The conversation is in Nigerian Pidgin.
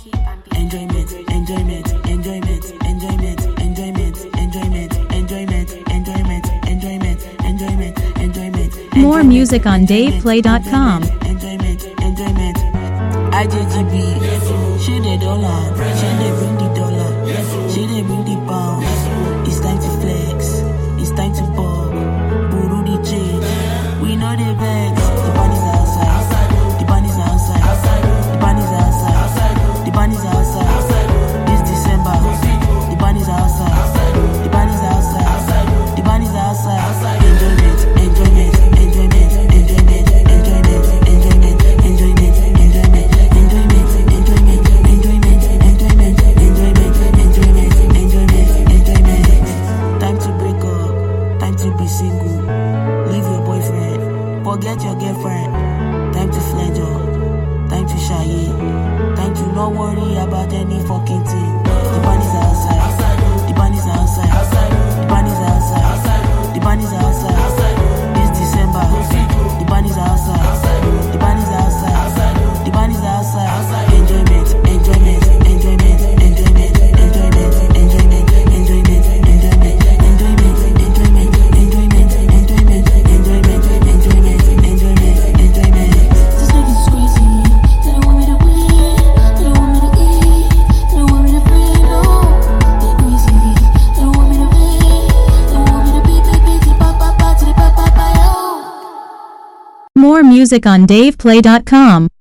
Enjoyment, enjoyment, enjoyment, enjoyment, enjoyment, enjoyment, enjoyment, enjoyment, enjoyment, enjoyment, enjoyment. More music on DavePlay.com. Enjoyment, enjoyment. IJGB, she the dollar, she they bring the dollar, she they bring the pound. It's time to flex, it's time to bob. Buru the change, we know the vex. The band is outside, the band is outside, the band is outside, the band is outside. This December, the band is outside, the band is outside, the band is outside. Enjoyment, enjoyment, enjoyment, enjoyment, enjoyment, enjoyment, enjoyment, enjoyment, enjoyment, enjoyment, enjoyment, enjoyment, enjoyment, enjoyment, enjoyment. Time to break up, time to be single. Leave your boyfriend, forget your girlfriend. Time to fledge up, time to shy it. Time to not worry about any fucking thing. The band is outside, the band is outside, the band is outside, the band is outside. This December, the band is outside, the band is outside, the band is outside. Enjoyment, enjoyment, enjoyment, enjoyment, enjoyment, enjoyment, enjoyment, enjoyment, enjoyment, enjoyment, enjoyment, enjoyment, enjoyment, enjoyment, enjoyment, enjoyment. This nigga's crazy. They don't want me to win. They don't want me to eat. They don't want me to breathe. No, they're crazy. They don't want me to win. They don't want me to be big, big, to the pop, pop, pop, to the pop, pop, pop, yo. More music on DavePlay.com.